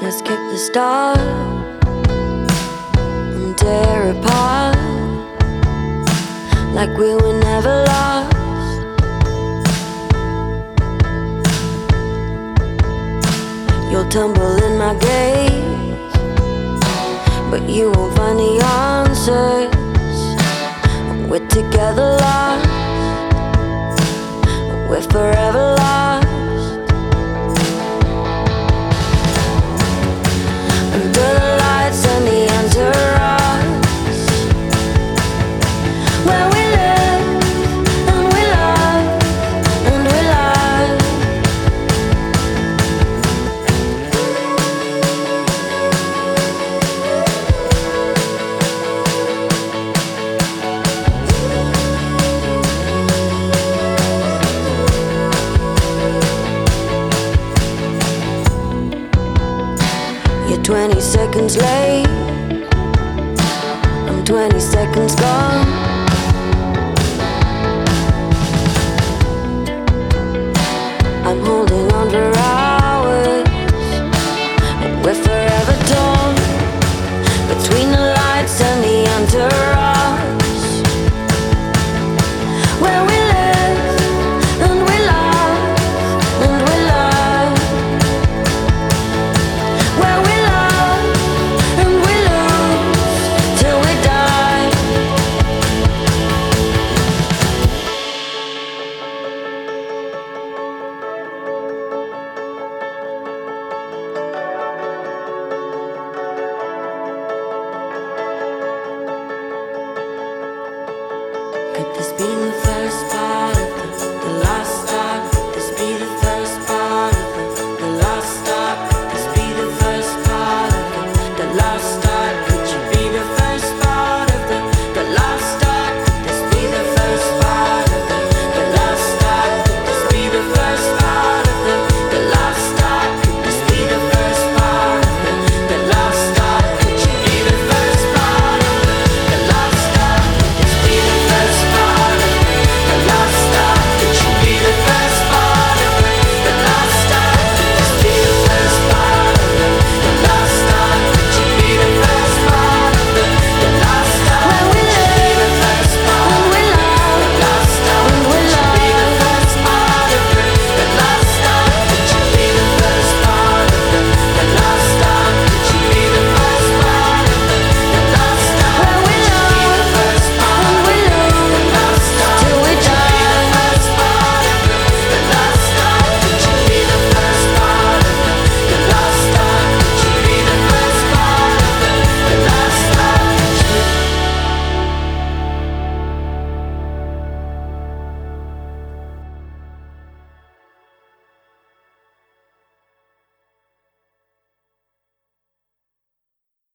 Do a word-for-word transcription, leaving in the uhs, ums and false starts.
skip the start and tear apart like we were never lost. You'll tumble in my gaze, but you won't find the answers. We're together lost, we're forever lost. Under the lights and the entourage, where we live and we love and we lie. You're twenty seconds late, I'm twenty seconds gone.